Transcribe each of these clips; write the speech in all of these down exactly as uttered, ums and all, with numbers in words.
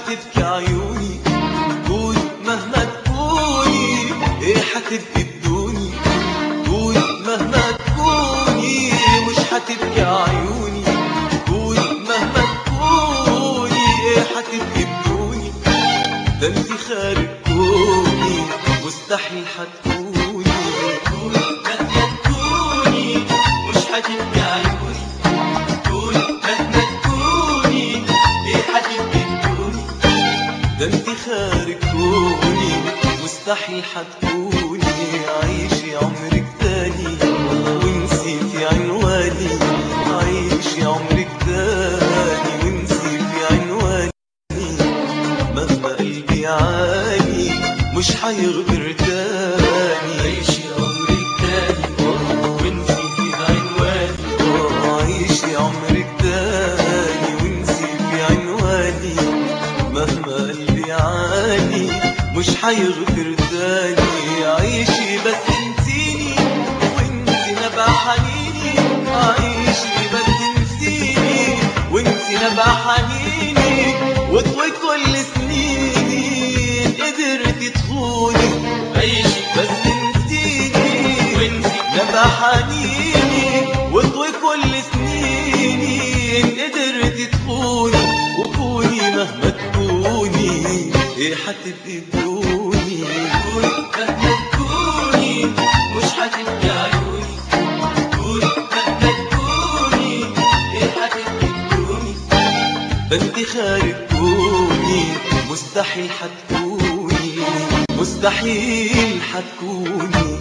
حتبكي عيوني. قولي مهما تكوني ايه حتبكي بدوني. قولي مهما تكوني مش حتبكي عيوني. قولي مهما تكوني ايه حتبكي بدوني. ده انت خارج كوني مستحيل حتكوني. قولي مهما تكوني مش حتبكي عيوني. قولي مهما تكوني ايه حتبكي بدوني. ده انت خارج كوني مستحيل حتكوني. عيشي عمرك تاني وانسي في عنواني. عيشي عمرك تاني وانسي في عنواني. مهما قلبي يعاني مش حيغدر تاني. عيشي عمرك تاني وانسي في عنواني. عيشي عمرك تاني وانسي في عنواني. مهما قلبي يعاني مش حيغفر تاني. عيشي بس انسيني وانسي نبع حنيني. عيشي بس انسيني وانسي نبع حنيني. وطوي كل سنيني قدرتي تخوني. عيشي بس انسيني وانسي نبع حنيني. وطوي كل سنيني قدرتي تخوني. وكوني مهما تكوني ايه حتبقي بدوني. قولي مهما تكوني مش حتبكي عيوني. قولي مهما تكوني ايه حتبكي بدوني. ده انت خارج كوني مستحيل حتكوني. مستحيل حتكوني.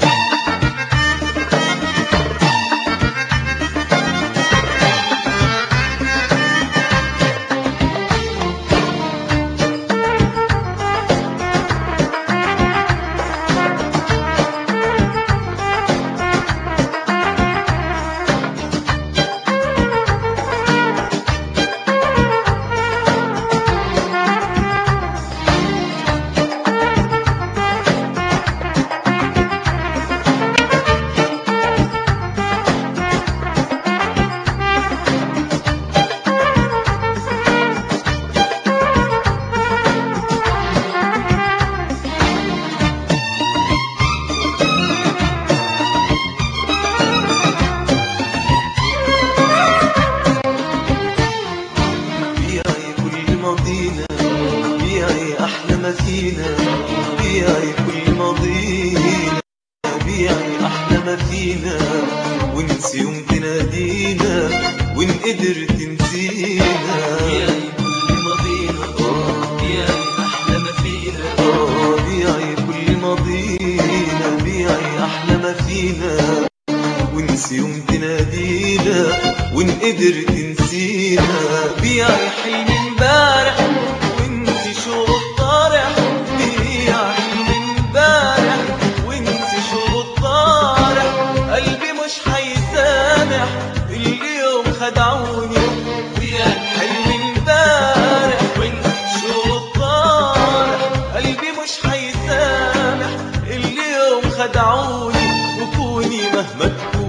بيعي أحلى ما فينا. بيعي كل ماضينا. بيعي أحلى ما فينا. وانسي يوم تنادينا وان قدرت تنسينا. بيعي كل ماضينا. بيعي أحلى ما فينا. بيعي كل ماضينا. بيعي أحلى ما فينا. وانسي يوم تنادينا وان قدرت تنسينا. بيعي حلم امبارح وانسي شوق الطارح. بيعي حلم امبارح وانسي شوق الطارح. قلبي مش حيسامح اليوم خدعوني. بيعي حلم امبارح وانسي شوق الطارح. قلبي مش حيسامح اليوم خدعوني. وكوني مهما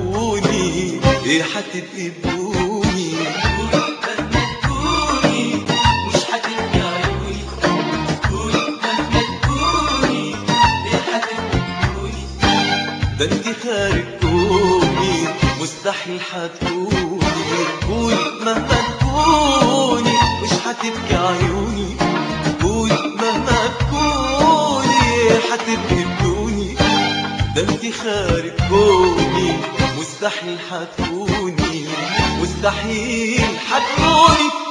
تكوني ايه حتبقي بدوني. قولي مهما تكوني مش حتبكي عيوني. قولي مهما تكوني ايه حتبكي بدوني. ده انت خارج كوني مستحيل حتكوني. قولي مهما تكوني مش حتبكي عيوني. قولي مهما تكوني حتبكي بدوني. ده انت خارج كوني مستحيل حتكوني. مستحيل حتكوني.